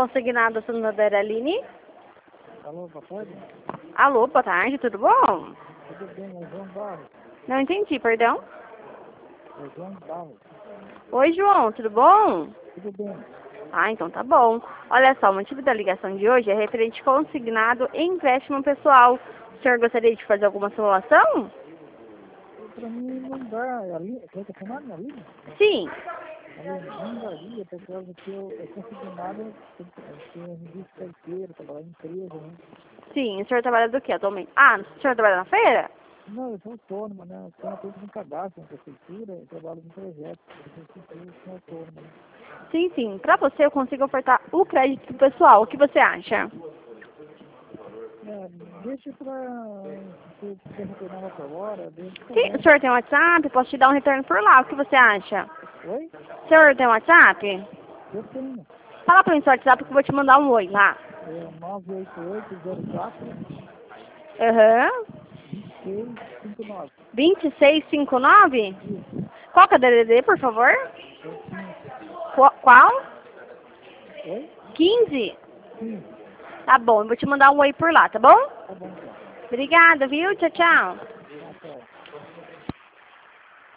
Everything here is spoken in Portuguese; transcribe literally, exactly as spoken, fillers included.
consignado Santa Adeline. Alô, boa tarde. Alô, boa tarde, tudo bom? Tudo bem, é João Barros. Não entendi, perdão. É João Barros. Oi, João, tudo bom? Tudo bem. Ah, então tá bom. Olha só, o motivo da ligação de hoje é referente consignado e empréstimo pessoal. O senhor gostaria de fazer alguma simulação? Para mim não dá, é ali, quer que chamar minha linha? Sim. Ali não daria, por causa que eu, eu consegui nada, porque eu me disse carteira, trabalhar em empresa, né? Sim, o senhor trabalha do que atualmente? Ah, o senhor trabalha na feira? Não, eu sou autônomo, né? Eu tenho apenas um cadastro na prefeitura, eu trabalho em projeto, eu sou autônomo. Né? Sim, sim. Pra você eu consigo ofertar o crédito pessoal. O que você acha? É, deixa pra, se você retornar outra hora, deixa pra Sim, lá. o senhor tem WhatsApp? Posso te dar um retorno por lá. O que você acha? Oi? O senhor tem WhatsApp? Eu tenho. Fala pra mim no seu WhatsApp que eu vou te mandar um oi lá. É nove oito oito zero quatro Aham. dois seis cinco nove. vinte e seis cinquenta e nove? Isso, Qual que é o D D D, por favor? é o quinze. Qu- Qual? Oi? quinze? quinze. Tá bom, eu vou te mandar um oi por lá, tá bom? Tá bom então. Obrigada, viu? Tchau, tchau.